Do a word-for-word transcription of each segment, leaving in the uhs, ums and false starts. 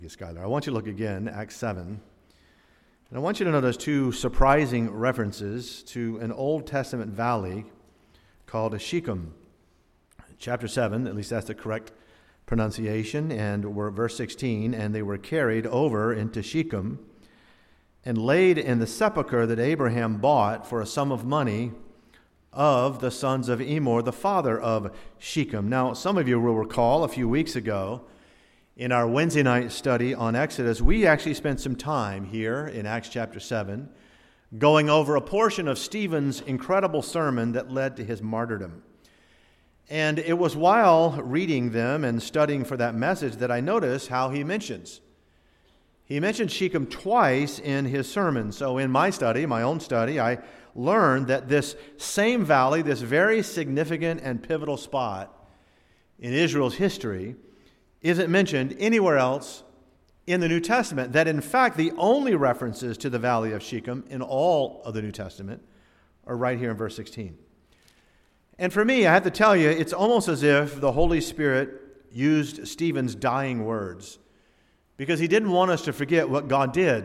Skylar. I want you to look again, Acts seven. And I want you to notice two surprising references to an Old Testament valley called Shechem. Chapter seven, at least that's the correct pronunciation, and we're at verse sixteen, and they were carried over into Shechem and laid in the sepulchre that Abraham bought for a sum of money of the sons of Emor, the father of Shechem. Now, some of you will recall a few weeks ago in our Wednesday night study on Exodus, we actually spent some time here in Acts chapter seven going over a portion of Stephen's incredible sermon that led to his martyrdom. And it was while reading them and studying for that message that I noticed how he mentions. He mentioned Shechem twice in his sermon. So in my study, my own study, I learned that this same valley, this very significant and pivotal spot in Israel's history, isn't mentioned anywhere else in the New Testament. That in fact, the only references to the valley of Shechem in all of the New Testament are right here in verse sixteen. And for me, I have to tell you, it's almost as if the Holy Spirit used Stephen's dying words, because he didn't want us to forget what God did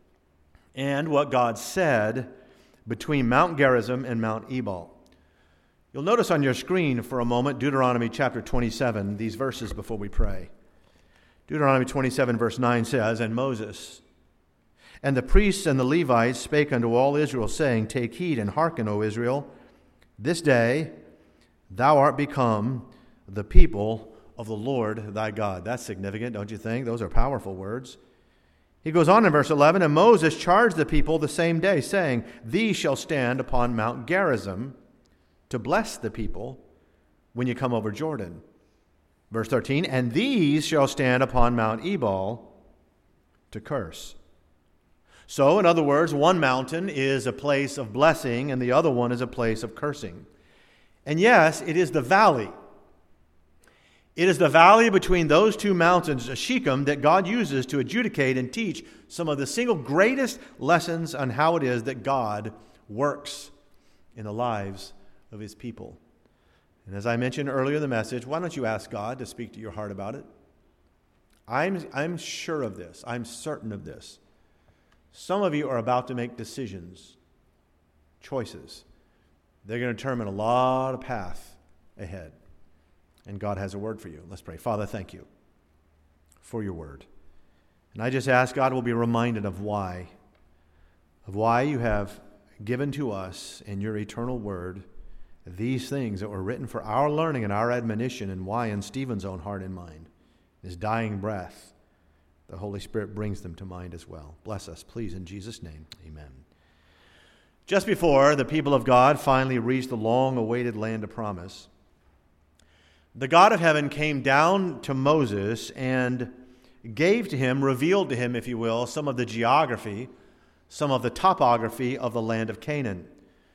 and what God said between Mount Gerizim and Mount Ebal. You'll notice on your screen for a moment Deuteronomy chapter twenty-seven, these verses before we pray. Deuteronomy twenty-seven verse nine says, "And Moses and the priests and the Levites spake unto all Israel, saying, Take heed and hearken, O Israel, this day thou art become the people of the Lord thy God." That's significant, don't you think? Those are powerful words. He goes on in verse eleven, "And Moses charged the people the same day, saying, These shall stand upon Mount Gerizim to bless the people when you come over Jordan." Verse thirteen, "And these shall stand upon Mount Ebal to curse." So, in other words, one mountain is a place of blessing and the other one is a place of cursing. And yes, it is the valley. It is the valley between those two mountains, Shechem, that God uses to adjudicate and teach some of the single greatest lessons on how it is that God works in the lives of his people. And as I mentioned earlier in the message, why don't you ask God to speak to your heart about it? I'm, I'm sure of this. I'm certain of this. Some of you are about to make decisions, choices. They're going to determine a lot of path ahead. And God has a word for you. Let's pray. Father, thank you for your word. And I just ask God will be reminded of why, of why you have given to us in your eternal word these things that were written for our learning and our admonition, and why in Stephen's own heart and mind, his dying breath, the Holy Spirit brings them to mind as well. Bless us, please, in Jesus' name. Amen. Just before the people of God finally reached the long-awaited land of promise, the God of heaven came down to Moses and gave to him, revealed to him, if you will, some of the geography, some of the topography of the land of Canaan.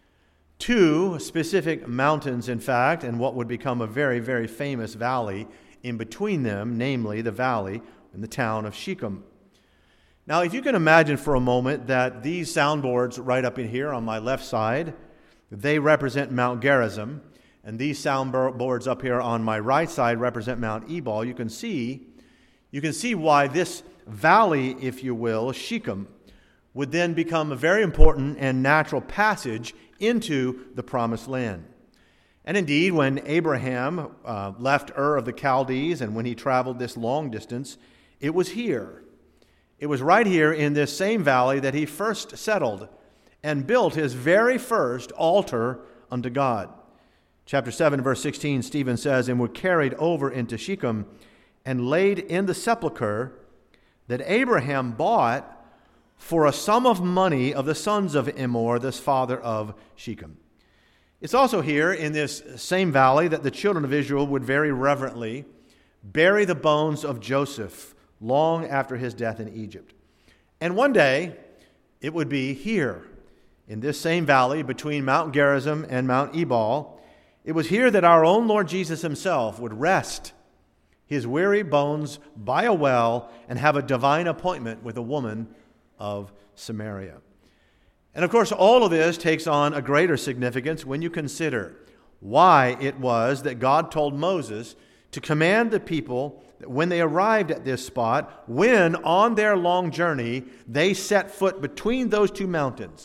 Two specific mountains, in fact, and what would become a very, very famous valley in between them, namely the valley and the town of Shechem. Now, if you can imagine for a moment that these soundboards right up in here on my left side, they represent Mount Gerizim, and these soundboards up here on my right side represent Mount Ebal, you can see, you can see why this valley, if you will, Shechem, would then become a very important and natural passage into the promised land. And indeed, when Abraham uh, left Ur of the Chaldees and when he traveled this long distance, it was here. It was right here in this same valley that he first settled and built his very first altar unto God. Chapter seven, verse sixteen, Stephen says, "And were carried over into Shechem and laid in the sepulchre that Abraham bought for a sum of money of the sons of Emor, this father of Shechem." It's also here in this same valley that the children of Israel would very reverently bury the bones of Joseph long after his death in Egypt. And one day, it would be here, in this same valley between Mount Gerizim and Mount Ebal, it was here that our own Lord Jesus himself would rest his weary bones by a well and have a divine appointment with a woman of Samaria. And of course, all of this takes on a greater significance when you consider why it was that God told Moses to command the people that when they arrived at this spot, when on their long journey they set foot between those two mountains,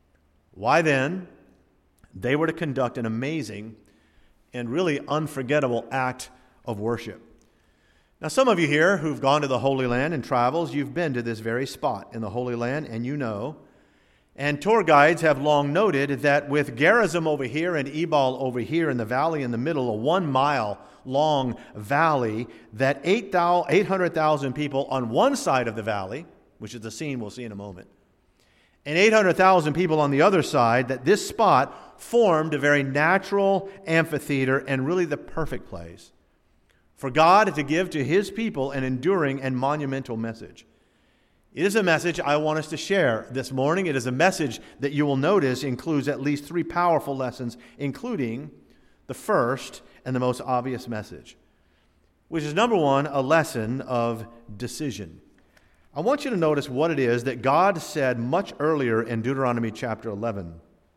why then they were to conduct an amazing and really unforgettable act of worship. Now, some of you here who've gone to the Holy Land and travels, you've been to this very spot in the Holy Land, and you know. And tour guides have long noted that with Gerizim over here and Ebal over here in the valley in the middle, a one-mile-long valley, that eight hundred thousand people on one side of the valley, which is the scene we'll see in a moment, and eight hundred thousand people on the other side, that this spot formed a very natural amphitheater and really the perfect place for God to give to His people an enduring and monumental message. It is a message I want us to share this morning. It is a message that you will notice includes at least three powerful lessons, including the first and the most obvious message, which is, number one, a lesson of decision. I want you to notice what it is that God said much earlier in Deuteronomy chapter eleven.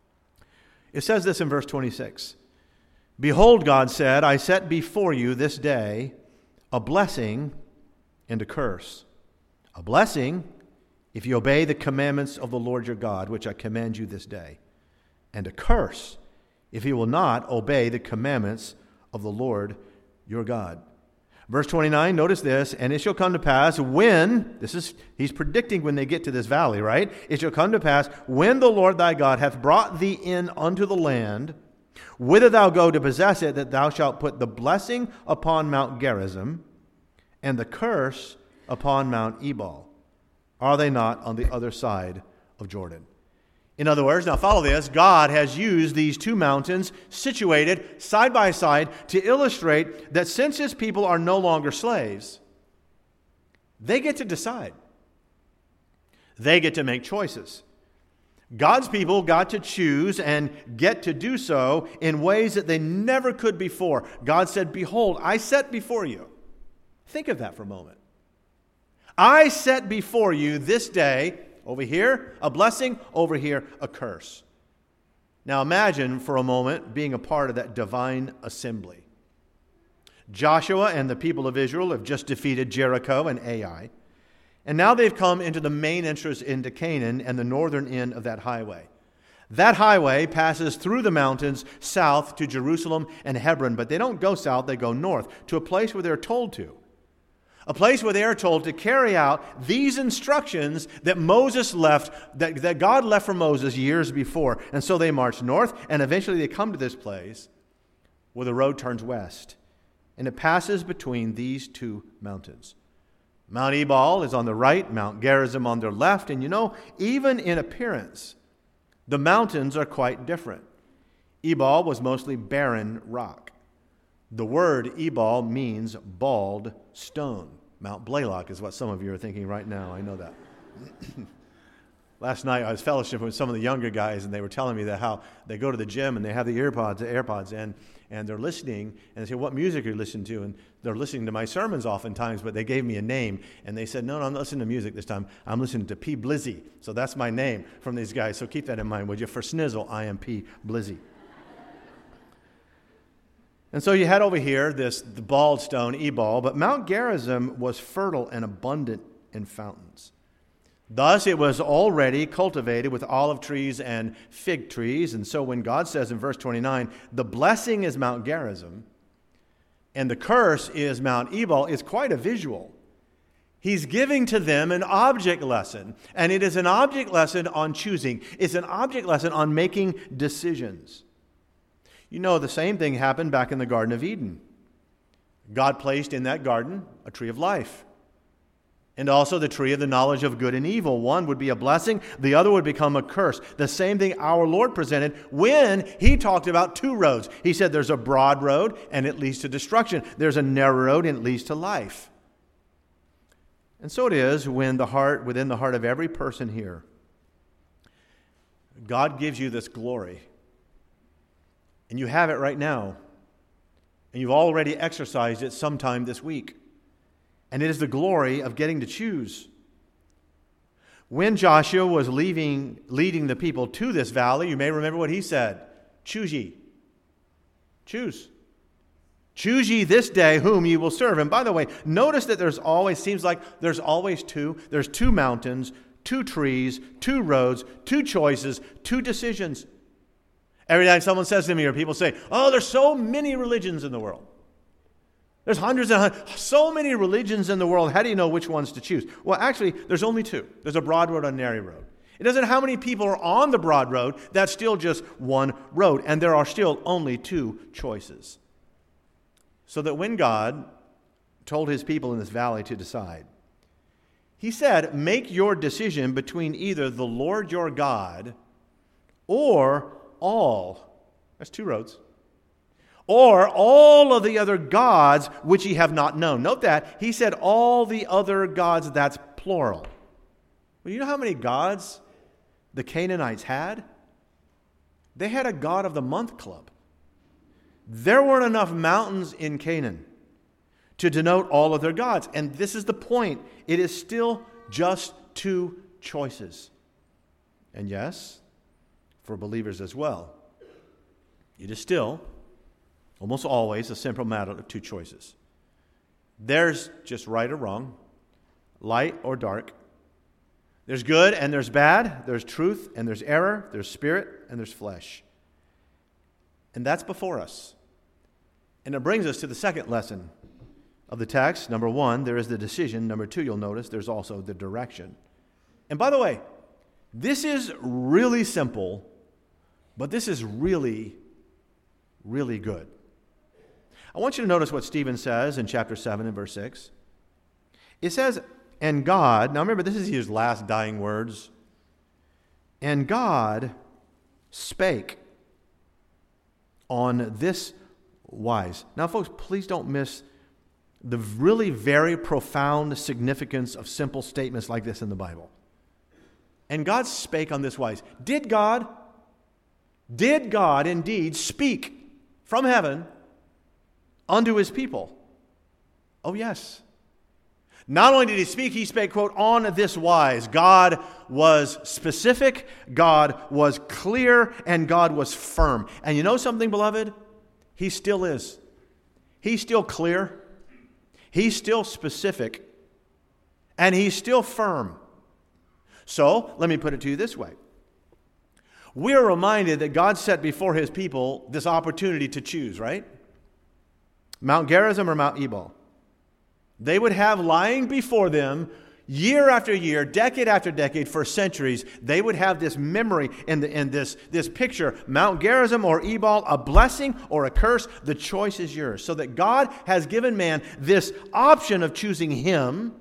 It says this in verse twenty-six. Behold, God said, I set before you this day a blessing and a curse. A blessing if you obey the commandments of the Lord your God, which I command you this day. And a curse if you will not obey the commandments of the Lord your God. Verse twenty-nine, notice this, and it shall come to pass when, this is, he's predicting when they get to this valley, right? It shall come to pass when the Lord thy God hath brought thee in unto the land, whither thou go to possess it, that thou shalt put the blessing upon Mount Gerizim, and the curse upon Mount Ebal. Are they not on the other side of Jordan? In other words, now follow this, God has used these two mountains situated side by side to illustrate that since His people are no longer slaves, they get to decide. They get to make choices. God's people got to choose and get to do so in ways that they never could before. God said, behold, I set before you. Think of that for a moment. I set before you this day, over here, a blessing, over here, a curse. Now imagine for a moment being a part of that divine assembly. Joshua and the people of Israel have just defeated Jericho and Ai. And now they've come into the main entrance into Canaan and the northern end of that highway. That highway passes through the mountains south to Jerusalem and Hebron, but they don't go south, they go north to a place where they're told to. A place where they are told to carry out these instructions that Moses left, that, that God left for Moses years before. And so they march north, and eventually they come to this place where the road turns west. And it passes between these two mountains. Mount Ebal is on the right, Mount Gerizim on their left. And you know, even in appearance, the mountains are quite different. Ebal was mostly barren rock. The word Ebal means bald stone. Mount Blaylock is what some of you are thinking right now. I know that. Last night I was fellowshiping with some of the younger guys, and they were telling me that how they go to the gym and they have the earpods, the AirPods in, and they're listening, and they say, what music are you listening to? And they're listening to my sermons oftentimes, but they gave me a name, and they said, no, no, I'm not listening to music this time. I'm listening to P. Blizzy. So that's my name from these guys. So keep that in mind, would you? For Snizzle, I am P. Blizzy. And so you had over here this the bald stone, Ebal, but Mount Gerizim was fertile and abundant in fountains. Thus it was already cultivated with olive trees and fig trees. And so when God says in verse twenty-nine, the blessing is Mount Gerizim and the curse is Mount Ebal, is quite a visual. He's giving to them an object lesson, and it is an object lesson on choosing. It's an object lesson on making decisions. You know, the same thing happened back in the Garden of Eden. God placed in that garden a tree of life and also the tree of the knowledge of good and evil. One would be a blessing, the other would become a curse. The same thing our Lord presented when He talked about two roads. He said there's a broad road and it leads to destruction. There's a narrow road and it leads to life. And so it is when the heart, within the heart of every person here, God gives you this glory. And you have it right now. And you've already exercised it sometime this week. And it is the glory of getting to choose. When Joshua was leaving, leading the people to this valley, you may remember what he said. Choose ye. Choose. Choose ye this day whom ye will serve. And by the way, notice that there's always, seems like there's always two. There's two mountains, two trees, two roads, two choices, two decisions. Every time someone says to me, or people say, oh, there's so many religions in the world. There's hundreds and hundreds, so many religions in the world. How do you know which ones to choose? Well, actually, there's only two. There's a broad road and a narrow road. It doesn't matter how many people are on the broad road. That's still just one road. And there are still only two choices. So that when God told his people in this valley to decide, he said, make your decision between either the Lord your God or all, that's two roads, or all of the other gods which ye have not known. Note that. He said all the other gods, that's plural. Well, you know how many gods the Canaanites had? They had a God of the Month club. There weren't enough mountains in Canaan to denote all of their gods. And this is the point. It is still just two choices. And yes, for believers as well, it is still almost always a simple matter of two choices. There's just right or wrong, light or dark. There's good and there's bad. There's truth and there's error. There's spirit and there's flesh. And that's before us. And it brings us to the second lesson of the text. Number one, there is the decision. Number two, you'll notice there's also the direction. And by the way, this is really simple, but this is really, really good. I want you to notice what Stephen says in chapter seven and verse six. It says, and God, now remember this is his last dying words, and God spake on this wise. Now, folks, please don't miss the really very profound significance of simple statements like this in the Bible. And God spake on this wise. Did God, did God indeed speak from heaven unto his people? Oh, yes. Not only did he speak, he spake, quote, on this wise. God was specific, God was clear, and God was firm. And you know something, beloved? He still is. He's still clear. He's still specific. And he's still firm. So, let me put it to you this way. We are reminded that God set before his people this opportunity to choose, right? Mount Gerizim or Mount Ebal. They would have lying before them year after year, decade after decade, for centuries. They would have this memory and, the, and this, this picture, Mount Gerizim or Ebal, a blessing or a curse. The choice is yours. So that God has given man this option of choosing him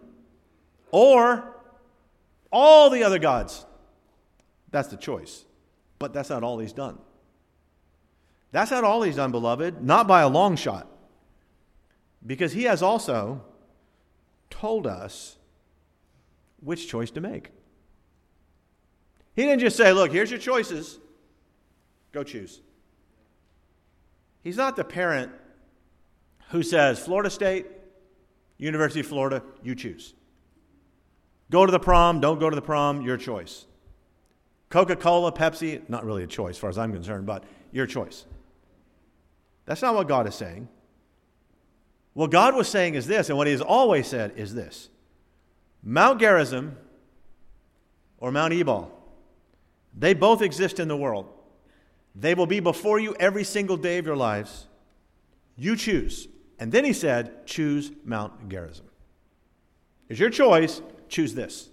or all the other gods. That's the choice. But that's not all he's done. That's not all he's done, beloved. Not by a long shot. Because he has also told us which choice to make. He didn't just say, look, here's your choices. Go choose. He's not the parent who says, Florida State, University of Florida, you choose. Go to the prom, don't go to the prom, your choice. Coca-Cola, Pepsi, not really a choice as far as I'm concerned, but your choice. That's not what God is saying. What God was saying is this, and what he has always said is this. Mount Gerizim or Mount Ebal, they both exist in the world. They will be before you every single day of your lives. You choose. And then he said, choose Mount Gerizim. It's your choice. Choose this.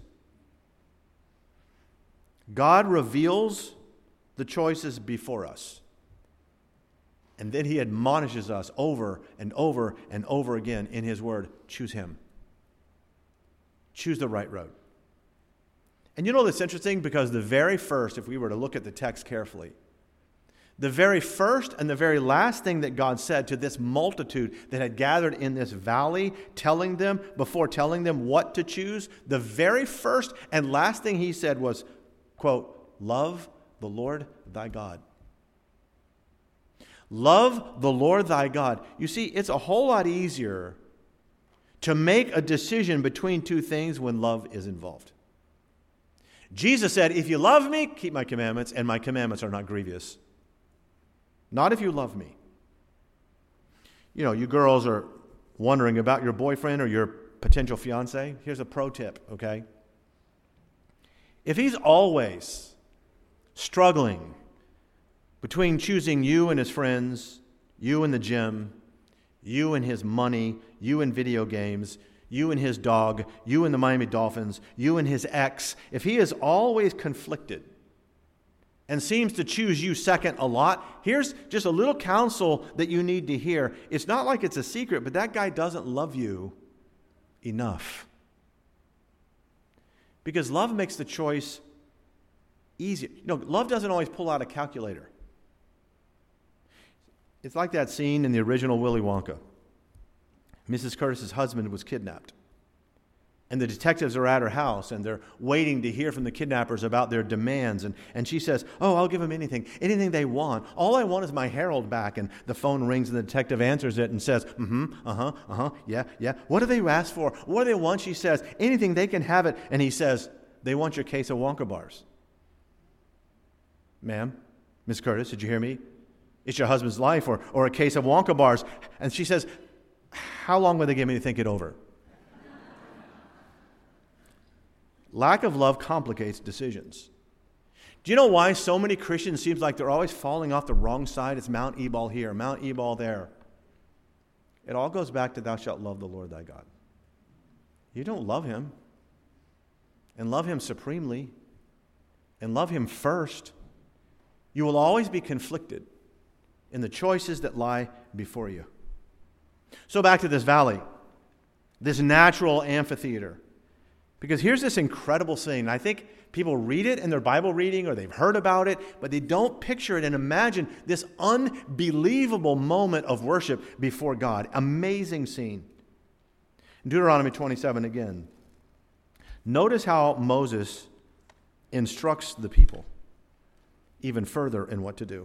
God reveals the choices before us. And then he admonishes us over and over and over again in his word. Choose him. Choose the right road. And you know that's interesting because the very first, if we were to look at the text carefully, the very first and the very last thing that God said to this multitude that had gathered in this valley, telling them, before telling them what to choose, the very first and last thing he said was, quote, love the Lord thy God. Love the Lord thy God. You see, it's a whole lot easier to make a decision between two things when love is involved. Jesus said, if you love me, keep my commandments, and my commandments are not grievous. Not if you love me. You know, you girls are wondering about your boyfriend or your potential fiance. Here's a pro tip, okay? If he's always struggling between choosing you and his friends, you and the gym, you and his money, you and video games, you and his dog, you and the Miami Dolphins, you and his ex, if he is always conflicted and seems to choose you second a lot, here's just a little counsel that you need to hear. It's not like it's a secret, but that guy doesn't love you enough. Because love makes the choice easier. You know, love doesn't always pull out a calculator. It's like that scene in the original Willy Wonka. Missus Curtis's husband was kidnapped. And the detectives are at her house, and they're waiting to hear from the kidnappers about their demands. And, and she says, oh, I'll give them anything, anything they want. All I want is my Harold back. And the phone rings, and the detective answers it and says, mm-hmm, uh-huh, uh-huh, yeah, yeah. What do they ask for? What do they want? She says, anything, they can have it. And he says, they want your case of Wonka bars. Ma'am, Miss Curtis, did you hear me? It's your husband's life or, or a case of Wonka bars. And she says, how long will they give me to think it over? Lack of love complicates decisions. Do you know why so many Christians seems like they're always falling off the wrong side? It's Mount Ebal here, Mount Ebal there. It all goes back to thou shalt love the Lord thy God. You don't love him and love him supremely and love him first. You will always be conflicted in the choices that lie before you. So back to this valley, this natural amphitheater. Because here's this incredible scene. I think people read it in their Bible reading or they've heard about it, but they don't picture it and imagine this unbelievable moment of worship before God. Amazing scene. Deuteronomy twenty-seven again. Notice how Moses instructs the people even further in what to do.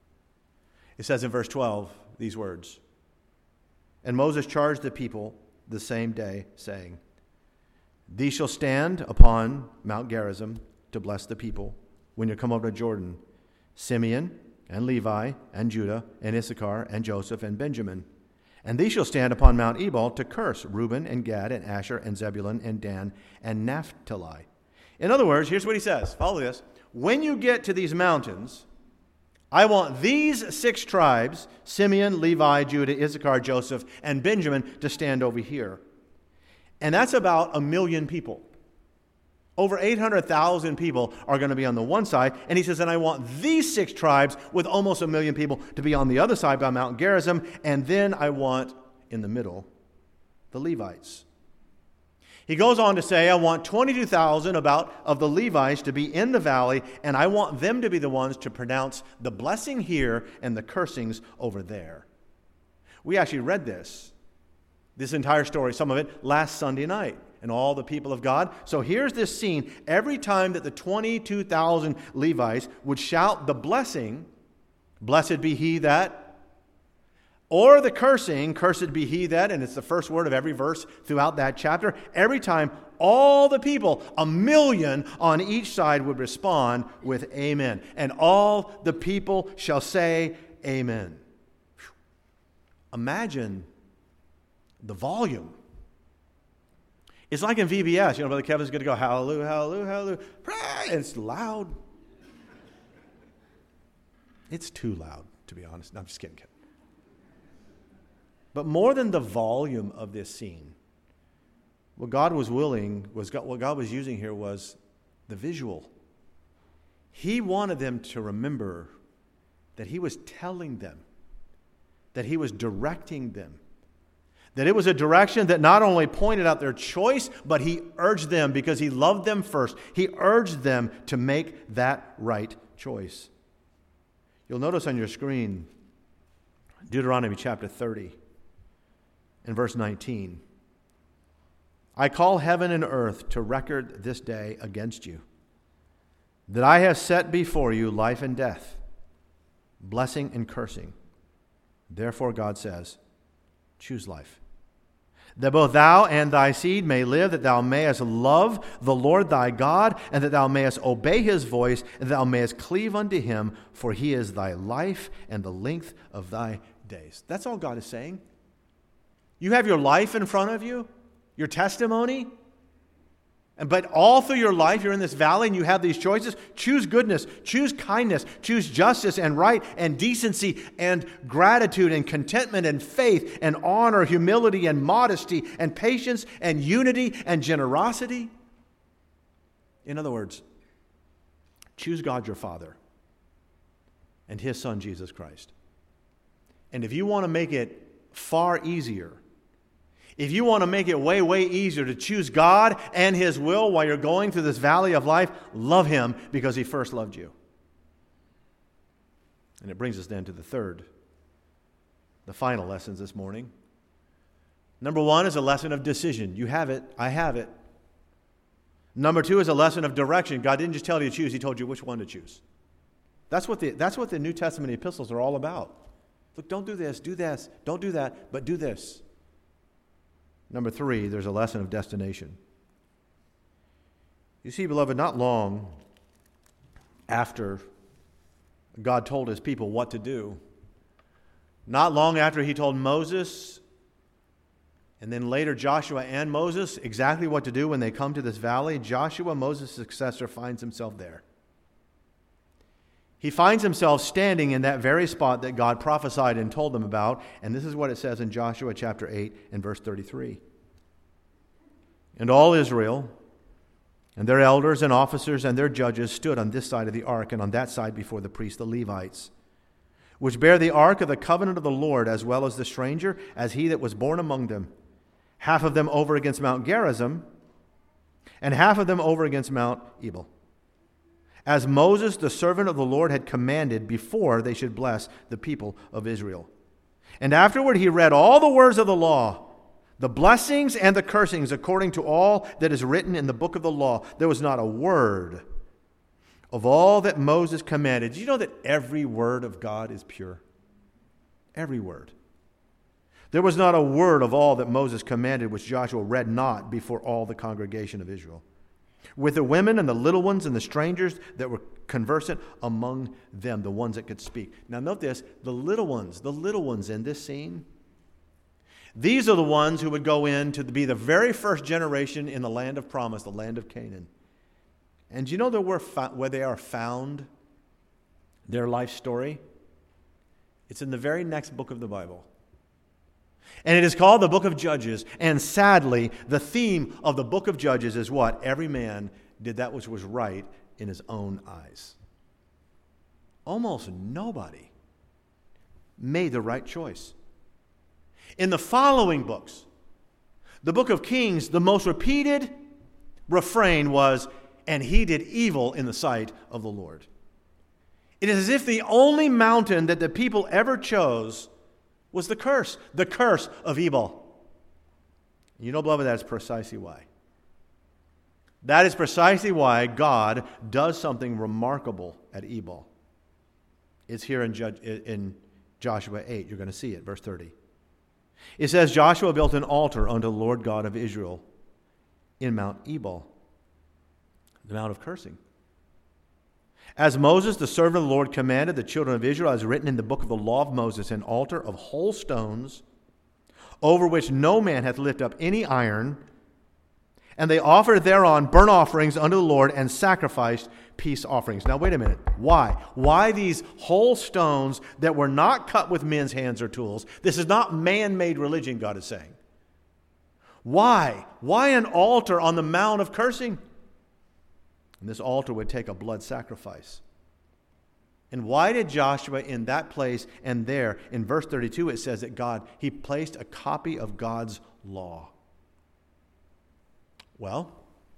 It says in verse twelve these words, and Moses charged the people the same day, saying, these shall stand upon Mount Gerizim to bless the people when you come over to Jordan, Simeon and Levi and Judah and Issachar and Joseph and Benjamin. And these shall stand upon Mount Ebal to curse Reuben and Gad and Asher and Zebulun and Dan and Naphtali. In other words, here's what he says. Follow this. When you get to these mountains, I want these six tribes, Simeon, Levi, Judah, Issachar, Joseph, and Benjamin, to stand over here. And that's about a million people. Over eight hundred thousand people are going to be on the one side. And he says, and I want these six tribes with almost a million people to be on the other side by Mount Gerizim. And then I want, in the middle, the Levites. He goes on to say, I want twenty-two thousand about of the Levites to be in the valley, and I want them to be the ones to pronounce the blessing here and the cursings over there. We actually read this. This entire story, some of it, last Sunday night, and all the people of God. So here's this scene. Every time that the twenty-two thousand Levites would shout the blessing, blessed be he that, or the cursing, cursed be he that, and it's the first word of every verse throughout that chapter. Every time, all the people, a million on each side, would respond with amen. And all the people shall say amen. Whew. Imagine the volume. It's like in V B S, you know, Brother Kevin's going to go, hallelujah, hallelujah, hallelujah. And it's loud. It's too loud, to be honest. No, I'm just kidding, Kevin. But more than the volume of this scene, what God was willing, was God, what God was using here was the visual. He wanted them to remember that he was telling them, that he was directing them, that it was a direction that not only pointed out their choice, but he urged them, because he loved them first, he urged them to make that right choice. You'll notice on your screen, Deuteronomy chapter thirty and verse nineteen. I call heaven and earth to record this day against you, that I have set before you life and death, blessing and cursing. Therefore, God says, choose life, that both thou and thy seed may live, that thou mayest love the Lord thy God, and that thou mayest obey his voice, and that thou mayest cleave unto him, for he is thy life and the length of thy days. That's all God is saying. You have your life in front of you, your testimony. And but all through your life, you're in this valley and you have these choices. Choose goodness, choose kindness, choose justice and right and decency and gratitude and contentment and faith and honor, humility and modesty and patience and unity and generosity. In other words, choose God your Father and His Son, Jesus Christ. And if you want to make it far easier, if you want to make it way, way easier to choose God and His will while you're going through this valley of life, love Him because He first loved you. And it brings us then to the third, the final lessons this morning. Number one is a lesson of decision. You have it. I have it. Number two is a lesson of direction. God didn't just tell you to choose. He told you which one to choose. That's what the, that's what the New Testament epistles are all about. Look, don't do this, do this, don't do that, but do this. Number three, there's a lesson of destination. You see, beloved, not long after God told His people what to do, not long after He told Moses, and then later Joshua and Moses, exactly what to do when they come to this valley, Joshua, Moses' successor, finds himself there. He finds himself standing in that very spot that God prophesied and told them about. And this is what it says in Joshua chapter eight and verse thirty-three. And all Israel and their elders and officers and their judges stood on this side of the ark and on that side before the priests, the Levites, which bear the ark of the covenant of the Lord, as well as the stranger, as he that was born among them. Half of them over against Mount Gerizim, and half of them over against Mount Ebal, as Moses, the servant of the Lord, had commanded before they should bless the people of Israel. And afterward he read all the words of the law, the blessings and the cursings, according to all that is written in the book of the law. There was not a word of all that Moses commanded. Do you know that every word of God is pure? Every word. There was not a word of all that Moses commanded which Joshua read not before all the congregation of Israel, with the women and the little ones and the strangers that were conversant among them, the ones that could speak. Now note this, the little ones, the little ones in this scene, these are the ones who would go in to be the very first generation in the land of promise, the land of Canaan. And do you know that we're fo- where they are found, their life story? It's in the very next book of the Bible. And it is called the book of Judges. And sadly, the theme of the book of Judges is what? Every man did that which was right in his own eyes. Almost nobody made the right choice. In the following books, the book of Kings, the most repeated refrain was, and he did evil in the sight of the Lord. It is as if the only mountain that the people ever chose was the curse, the curse of Ebal. You know, beloved, that's precisely why. That is precisely why God does something remarkable at Ebal. It's here in, Judge, in Joshua eight. You're going to see it, verse thirty. It says, Joshua built an altar unto the Lord God of Israel in Mount Ebal, the Mount of Cursing. As Moses, the servant of the Lord, commanded the children of Israel, as written in the book of the law of Moses, an altar of whole stones, over which no man hath lifted up any iron, and they offered thereon burnt offerings unto the Lord, and sacrificed peace offerings. Now wait a minute. Why? Why these whole stones that were not cut with men's hands or tools? This is not man-made religion, God is saying. Why? Why an altar on the Mount of Cursing? And this altar would take a blood sacrifice. And why did Joshua in that place and there, in verse thirty-two, it says that God, he placed a copy of God's law. Well,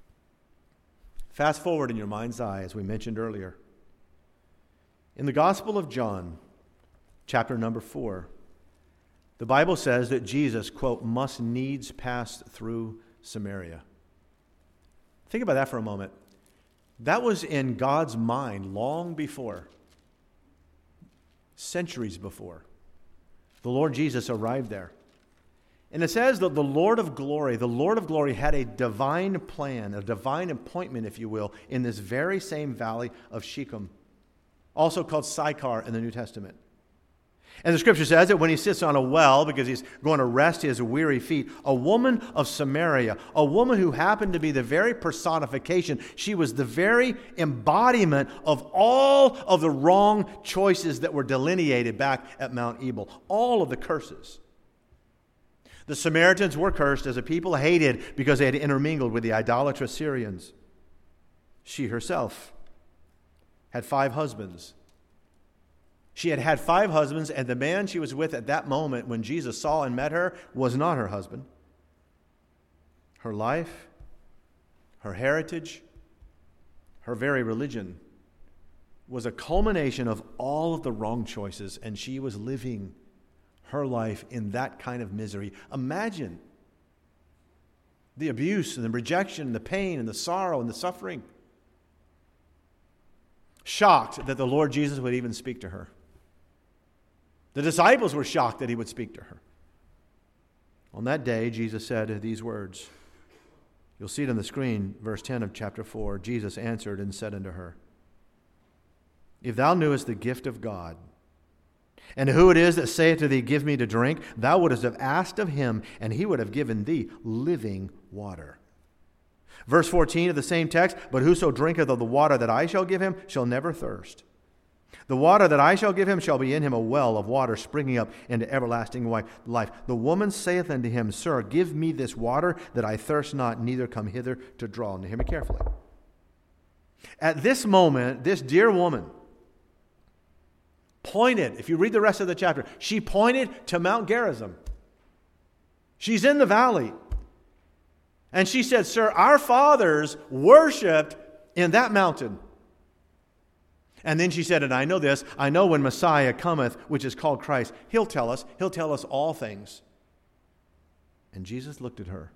fast forward in your mind's eye, as we mentioned earlier. In the Gospel of John, chapter number four, the Bible says that Jesus, quote, must needs pass through Samaria. Think about that for a moment. That was in God's mind long before, centuries before, the Lord Jesus arrived there. And it says that the Lord of glory, the Lord of glory had a divine plan, a divine appointment, if you will, in this very same valley of Shechem, also called Sychar in the New Testament. And the scripture says that when he sits on a well because he's going to rest his weary feet, a woman of Samaria, a woman who happened to be the very personification, she was the very embodiment of all of the wrong choices that were delineated back at Mount Ebal, all of the curses. The Samaritans were cursed as a people, hated because they had intermingled with the idolatrous Syrians. She herself had five husbands. She had had five husbands, and the man she was with at that moment when Jesus saw and met her was not her husband. Her life, her heritage, her very religion was a culmination of all of the wrong choices, and she was living her life in that kind of misery. Imagine the abuse and the rejection and the pain and the sorrow and the suffering. Shocked that the Lord Jesus would even speak to her. The disciples were shocked that he would speak to her. On that day, Jesus said these words. You'll see it on the screen, verse ten of chapter four. Jesus answered and said unto her, If thou knewest the gift of God, and who it is that saith to thee, Give me to drink, thou wouldst have asked of him, and he would have given thee living water. Verse fourteen of the same text, But whoso drinketh of the water that I shall give him shall never thirst. The water that I shall give him shall be in him a well of water springing up into everlasting life. The woman saith unto him, Sir, give me this water that I thirst not, neither come hither to draw. Now hear me carefully. At this moment, this dear woman pointed, if you read the rest of the chapter, she pointed to Mount Gerizim. She's in the valley. And she said, Sir, our fathers worshipped in that mountain. And then she said, and I know this, I know when Messiah cometh, which is called Christ, he'll tell us, he'll tell us all things. And Jesus looked at her.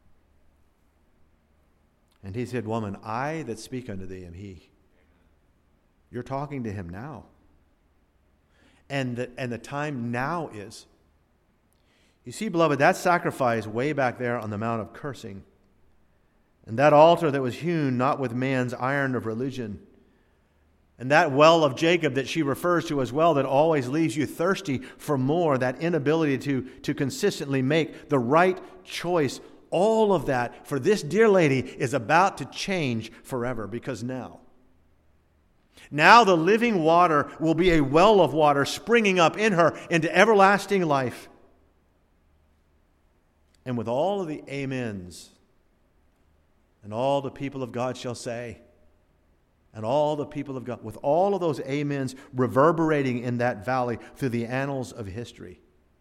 And he said, Woman, I that speak unto thee am he. You're talking to him now. And the, and the time now is. You see, beloved, that sacrifice way back there on the Mount of Cursing, and that altar that was hewn not with man's iron of religion, and that well of Jacob that she refers to as well that always leaves you thirsty for more, that inability to, to consistently make the right choice, all of that for this dear lady is about to change forever, because now, now the living water will be a well of water springing up in her into everlasting life. And with all of the amens, and all the people of God shall say, and all the people of God, with all of those amens reverberating in that valley through the annals of history.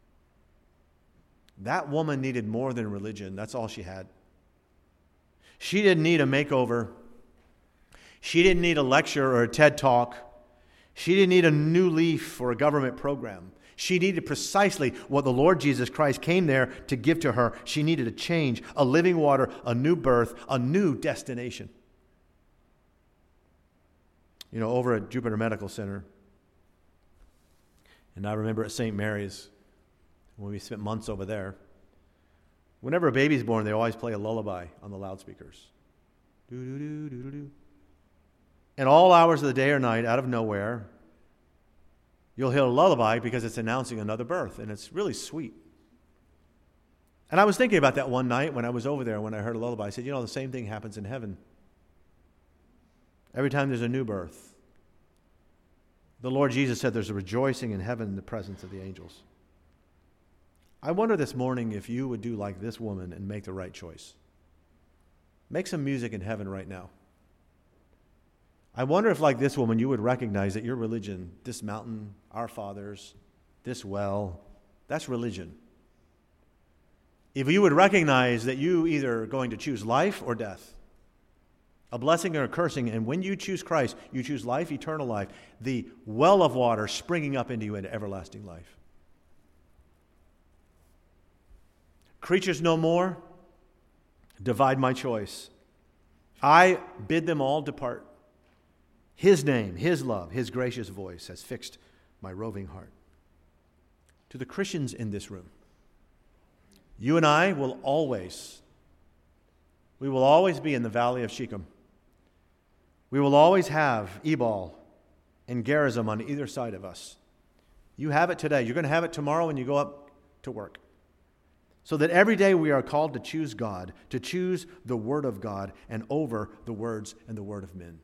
That woman needed more than religion. That's all she had. She didn't need a makeover. She didn't need a lecture or a TED Talk. She didn't need a new leaf or a government program. She needed precisely what the Lord Jesus Christ came there to give to her. She needed a change, a living water, a new birth, a new destination. You know, over at Jupiter Medical Center, and I remember at Saint Mary's, when we spent months over there, whenever a baby's born, they always play a lullaby on the loudspeakers. Do-do-do-do-do-do. And all hours of the day or night, out of nowhere, you'll hear a lullaby because it's announcing another birth, and it's really sweet. And I was thinking about that one night when I was over there, when I heard a lullaby. I said, you know, the same thing happens in heaven. Every time there's a new birth, the Lord Jesus said there's a rejoicing in heaven in the presence of the angels. I wonder this morning if you would do like this woman and make the right choice. Make some music in heaven right now. I wonder if, like this woman, you would recognize that your religion, this mountain, our fathers, this well, that's religion. If you would recognize that you either are going to choose life or death, a blessing or a cursing, and when you choose Christ, you choose life, eternal life, the well of water springing up into you into everlasting life. Creatures no more, divide my choice. I bid them all depart. His name, His love, His gracious voice has fixed my roving heart. To the Christians in this room, you and I will always, we will always be in the valley of Shechem. We will always have Ebal and Gerizim on either side of us. You have it today. You're going to have it tomorrow when you go up to work. So that every day we are called to choose God, to choose the Word of God and over the words and the word of men.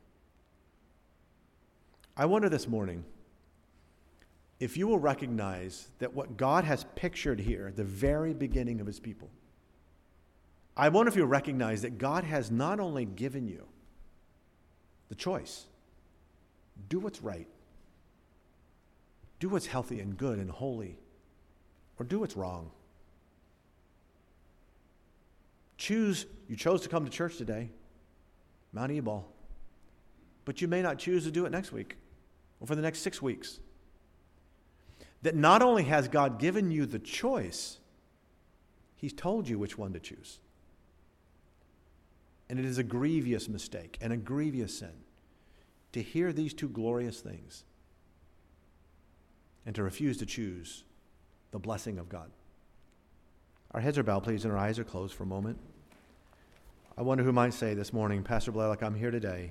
I wonder this morning if you will recognize that what God has pictured here at the very beginning of his people, I wonder if you'll recognize that God has not only given you the choice, do what's right, do what's healthy and good and holy, or do what's wrong. Choose, you chose to come to church today, Mount Ebal, but you may not choose to do it next week or for the next six weeks. That not only has God given you the choice, he's told you which one to choose. And it is a grievous mistake and a grievous sin to hear these two glorious things and to refuse to choose the blessing of God. Our heads are bowed, please, and our eyes are closed for a moment. I wonder who might say this morning, Pastor Blalock, I'm here today,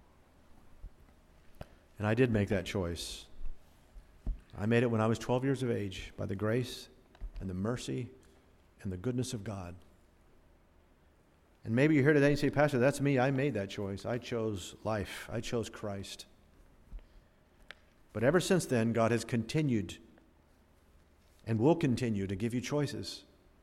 and I did make that choice. I made it when I was twelve years of age by the grace and the mercy and the goodness of God. And maybe you're here today and say, Pastor, that's me. I made that choice. I chose life. I chose Christ. But ever since then, God has continued and will continue to give you choices.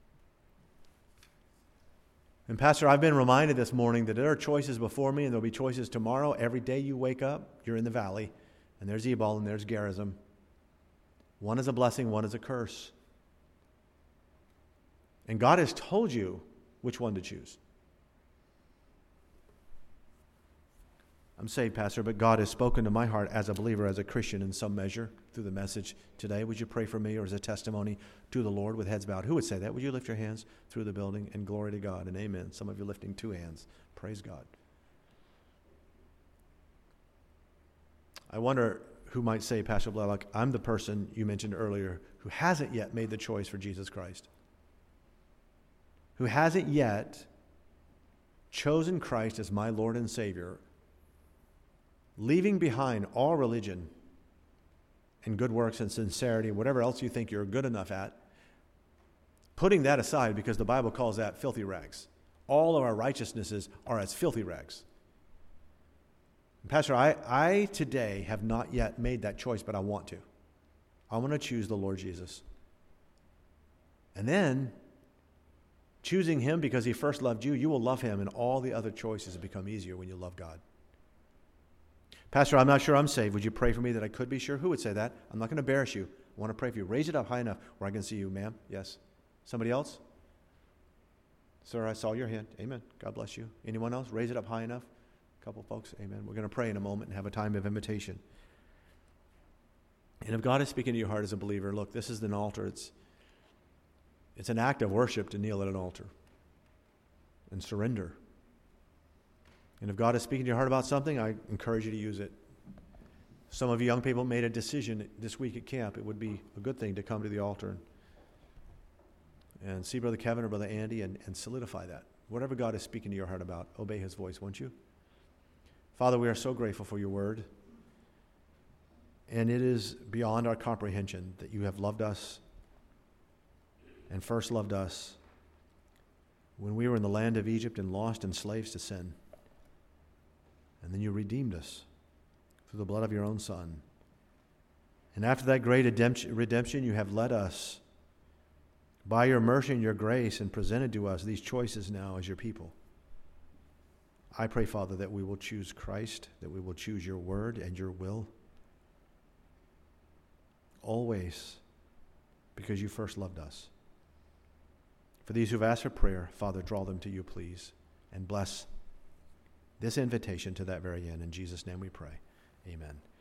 And Pastor, I've been reminded this morning that there are choices before me and there'll be choices tomorrow. Every day you wake up, you're in the valley, and there's Ebal and there's Gerizim. One is a blessing, one is a curse. And God has told you which one to choose. I'm saved, Pastor, but God has spoken to my heart as a believer, as a Christian in some measure through the message today. Would you pray for me or as a testimony to the Lord with heads bowed? Who would say that? Would you lift your hands through the building and glory to God and amen? Some of you lifting two hands. Praise God. I wonder who might say, Pastor Blalock, I'm the person you mentioned earlier who hasn't yet made the choice for Jesus Christ, who hasn't yet chosen Christ as my Lord and Savior, leaving behind all religion and good works and sincerity, whatever else you think you're good enough at, putting that aside because the Bible calls that filthy rags. All of our righteousnesses are as filthy rags. Pastor, I, I today have not yet made that choice, but I want to. I want to choose the Lord Jesus. And then, choosing him because he first loved you, you will love him, and all the other choices become easier when you love God. Pastor, I'm not sure I'm saved. Would you pray for me that I could be sure? Who would say that? I'm not going to embarrass you. I want to pray for you. Raise it up high enough where I can see you, ma'am. Yes. Somebody else? Sir, I saw your hand. Amen. God bless you. Anyone else? Raise it up high enough. A couple folks. Amen. We're going to pray in a moment and have a time of invitation. And if God is speaking to your heart as a believer, look, this is an altar. It's, it's an act of worship to kneel at an altar and surrender. And if God is speaking to your heart about something, I encourage you to use it. Some of you young people made a decision this week at camp. It would be a good thing to come to the altar and, and see Brother Kevin or Brother Andy and, and solidify that. Whatever God is speaking to your heart about, obey his voice, won't you? Father, we are so grateful for your word. And it is beyond our comprehension that you have loved us and first loved us when we were in the land of Egypt and lost and slaves to sin. And then you redeemed us through the blood of your own Son. And after that great redemption, you have led us by your mercy and your grace and presented to us these choices now as your people. I pray, Father, that we will choose Christ, that we will choose your word and your will. Always, because you first loved us. For these who've asked for prayer, Father, draw them to you, please, and bless this invitation to that very end. In Jesus' name we pray. Amen.